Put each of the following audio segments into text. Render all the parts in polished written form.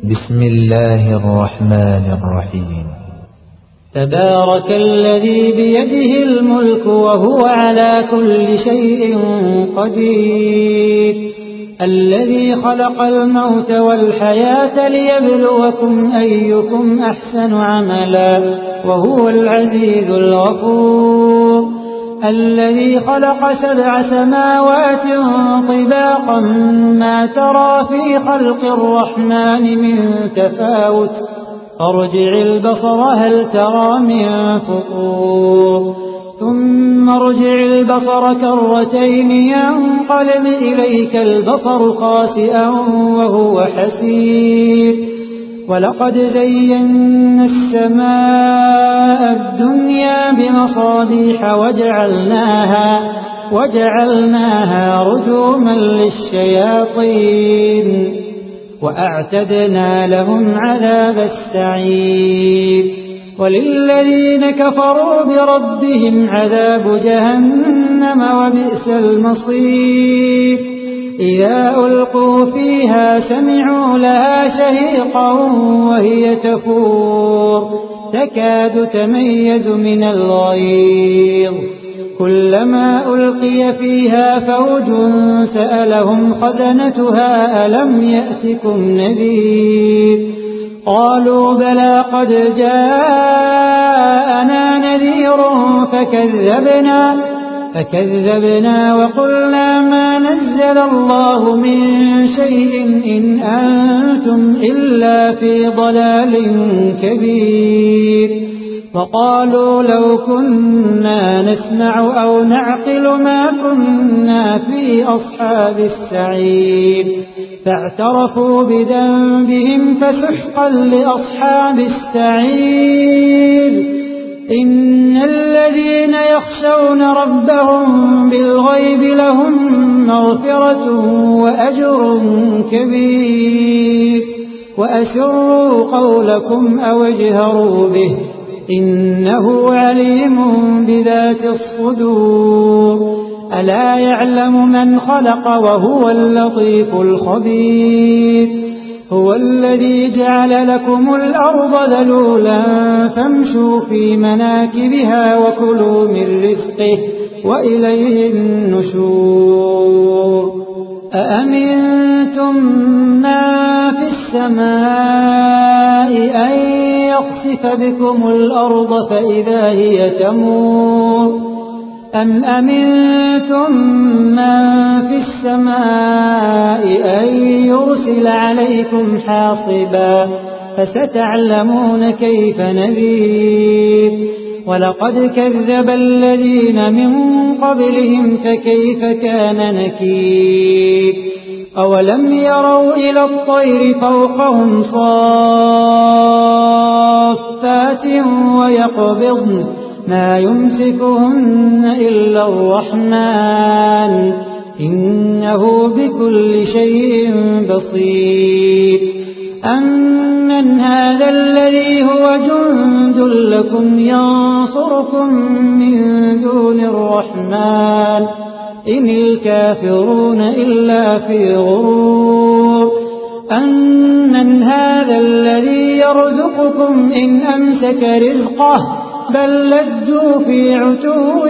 بسم الله الرحمن الرحيم. تبارك الذي بيده الملك وهو على كل شيء قدير، الذي خلق الموت والحياة ليبلوكم أيكم أحسن عملا وهو العزيز الغفور، الذي خلق 7 سماوات طباقا ما ترى في خلق الرحمن من تفاوت، ارجع البصر هل ترى من فطور، ثم ارجع البصر كرتين ينقلب إليك البصر خاسئا وهو حسير، ولقد زينا السماء الدنيا بمصابيح وجعلناها رجوما للشياطين وأعتدنا لهم عذاب السعير، وللذين كفروا بربهم عذاب جهنم وبئس المصير، إذا ألقوا فيها سمعوا لها شهيقا وهي تفور تكاد تميز من الغيظ، كلما ألقي فيها فوج سألهم خزنتها ألم يأتكم نذير، قالوا بلى قد جاءنا نذير فكذبنا وقلنا ما نزل الله من شيء إن أنتم إلا في ضلال كبير، وقالوا لو كنا نسمع أو نعقل ما كنا في أصحاب السعير، فاعترفوا بذنبهم فسحقا لأصحاب السعير، إن الذين يخشون ربهم بالغيب لهم مغفرة وأجر كبير، وأسروا قولكم أو اجهروا به إنه عليم بذات الصدور، ألا يعلم من خلق وهو اللطيف الخبير، هو الذي جعل لكم الأرض ذلولا فامشوا في مناكبها وكلوا من رزقه وإليه النشور، أأمنتم من في السماء أن يخسف بكم الأرض فإذا هي تمور، أم أمنتم من في السماء أن يرسل عليكم حاصبا فستعلمون كيف نذير، ولقد كذب الذين من قبلهم فكيف كان نكير، أولم يروا إلى الطير فوقهم صافات ويقبضن ما يمسكهن إلا الرحمن إنه بكل شيء بصير، أمن هذا الذي هو جند لكم ينصركم من دون الرحمن إن الكافرون إلا في غرور، أمن هذا الذي يرزقكم إن أمسك رزقه بل لجوا في عتو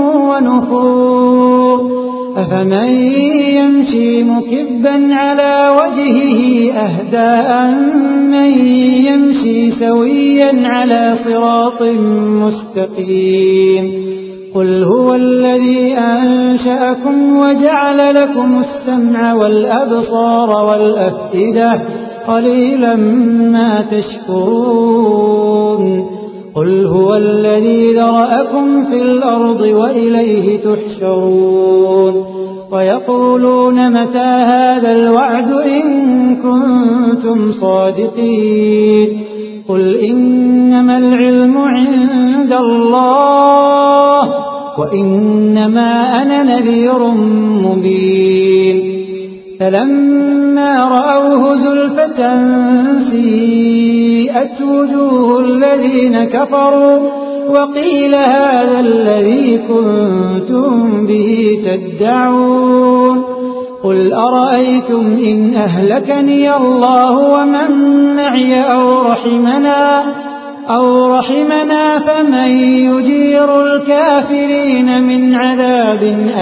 ونفور، أفمن يمشي مكبا على وجهه أهدى أمن يمشي سويا على صراط مستقيم، قل هو الذي أنشأكم وجعل لكم السمع والأبصار والأفئدة قليلا ما تشكرون، قل هو الذي ذرأكم في الأرض وإليه تحشرون، ويقولون متى هذا الوعد إن كنتم صادقين، قل إنما العلم عند الله وإنما أنا نذير مبين، فلما رأوه زلفة سيئت وجوه الذين كفروا وقيل هذا الذي كنتم به تدعون، قل أرأيتم إن أهلكني الله ومن معي أو رحمنا فمن يجير الكافرين من عذاب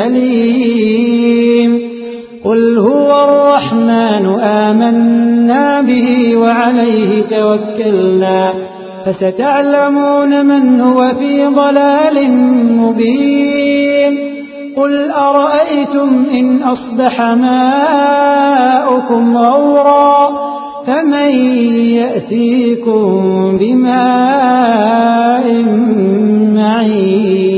أليم قل هو الرحمن آمنا به وعليه توكلنا فستعلمون من هو في ضلال مبين قل أرأيتم إن أصبح ماؤكم غورا فمن يأتيكم بماء معين